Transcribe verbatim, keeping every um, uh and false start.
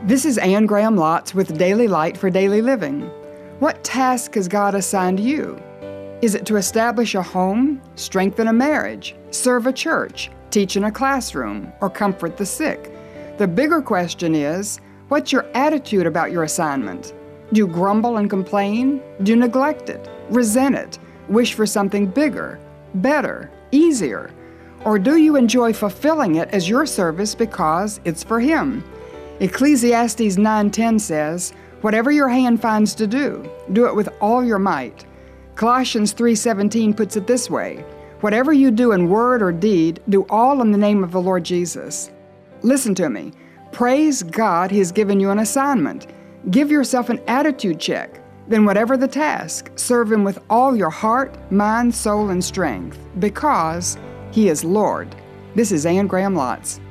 This is Anne Graham Lotz with Daily Light for Daily Living. What task has God assigned you? Is it to establish a home, strengthen a marriage, serve a church, teach in a classroom, or comfort the sick? The bigger question is, what's your attitude about your assignment? Do you grumble and complain? Do you neglect it, resent it, wish for something bigger, better, easier? Or do you enjoy fulfilling it as your service because it's for Him? Ecclesiastes nine ten says, "Whatever your hand finds to do, do it with all your might." Colossians three seventeen puts it this way, "Whatever you do in word or deed, do all in the name of the Lord Jesus." Listen to me. Praise God He has given you an assignment. Give yourself an attitude check. Then whatever the task, serve Him with all your heart, mind, soul, and strength, because He is Lord. This is Anne Graham Lotz.